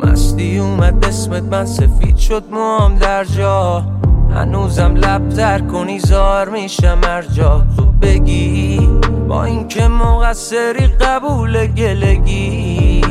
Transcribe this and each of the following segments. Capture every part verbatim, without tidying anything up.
مستی اومد اسمت من سفید شد موام در جا، هنوزم لب تر کنی زار میشم ارجا تو بگی با اینکه مقصری قبول گلگی.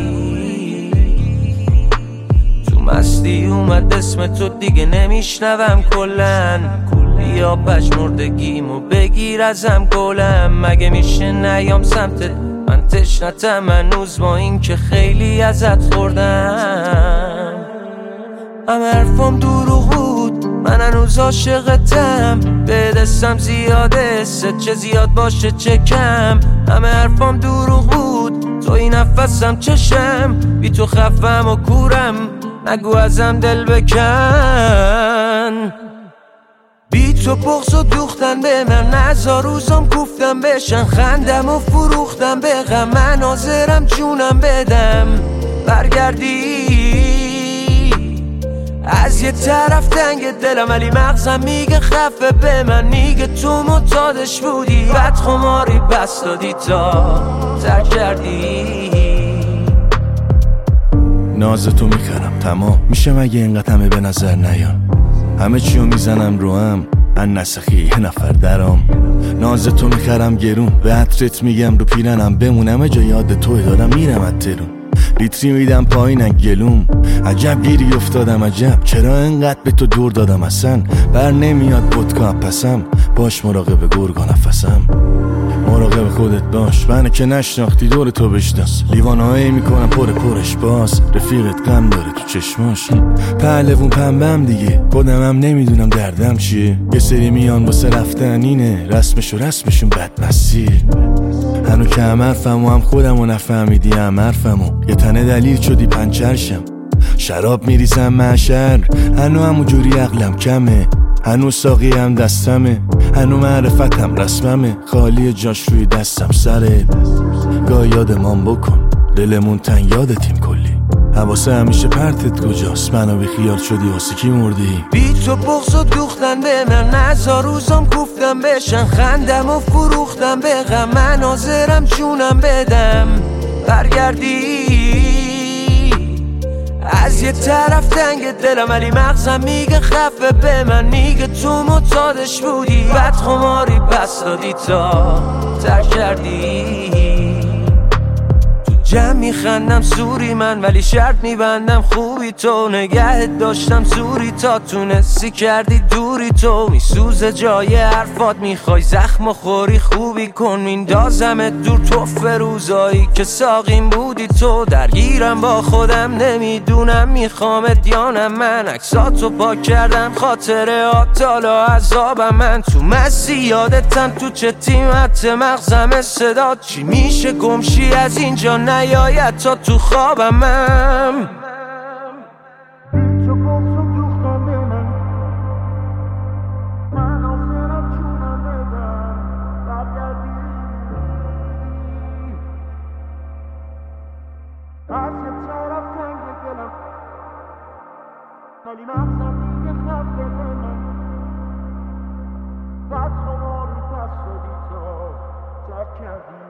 تو مستی اومد اسم تو دیگه نمیشنوم کلن، بیا پژمردگیمو بگیر ازم گلم. مگه میشه نیام سمتت من تشنتم هنوز با اینکه خیلی ازت خوردم. همه حرفام دروغ بود من هنوز عاشقتم، به دستم زیاده ست چه زیاد باشه چه کم. همه حرفام دروغ بود تو این نفسم چشم، بی تو خفم و کورم نگو ازم دل بکن. بی تو بغض و دوختن به من نزار روزم گفتم بشن، خندم و فروختم به غم من حاضرم جونم بدم. برگردی از یه طرف تنگ دلم ولی مغزم میگه خفه به من، میگه تو معتادش بودی بد خماری بس دادی تا ترک کردی. ناز تو میکردم تمام میشه مگه اینقدر همه به نظر نیان، همه چیو میزنم رو هم ان نسخی یه نفر درام. ناز تو میخرم گرون به عطرت میگم رو پیرنم بمونم جا یاد توی دارم میرم از ترون. لیتری میدم پایین گلوم عجب گیری افتادم عجب چرا انقدر به تو دور دادم اصلا بر نمیاد ودکا پسم باش مراقب گرگا نفسم. مراقب خودت باش منو که نشناختی دور تو بشناس، لیوانهایی میکنم پر پرش باز رفیقت غم داره تو چشماش. پهلوون پنبم دیگه خودمم نمیدونم دردم چیه، یه سری میان واسه رفتن اینه رسمش و رسمشون بدمسیه. هنو که هم حرفم و هم خودم و نفهمیدی هم حرفمو یه تنه دلیل شدی پنچرشم. شراب میریزم معشر هنو همو جوری عقلم کمه، هنو ساقی هم دستمه هنو معرفتم رسممه، خالی جاش روی دستم سره. گاه یادمان بکن دلمون تنگ یادتیم کلی، حواسه همیشه پرتت کجاست منو بی خیال شدی واسه کی مردی. بی تو بغض و دوختن به من نزار روزم گفتم بشن، خندم و فروختم به غم من حاضرم جونم بدم. برگردی از یه طرف تنگ دلم ولی مغزم میگه خفه به من، میگه تو معتادش بودی بد خماری بس دادی تا ترک کردی. جمع میخندم سوری من ولی شرط میبندم خوبی تو، نگهت داشتم زوری تا تونستی کردی دوری تو. میسوزه جای حرفات میخوای زخم و خوری خوبی کن، میندازمت دور تو فروزایی که ساقیم بودی تو. درگیرم با خودم نمیدونم میخوامت یا نه، من عکساتو پاک کردم خاطرات حالا عذابم. من تو مسی یادتم تو چه تیمت مغزم صدا چی میشه گمشی از اینجا نیاید تا تو خوابم. من ولی مغزم میگه خفه به من بد خماری پس شدی تا ترک کردی.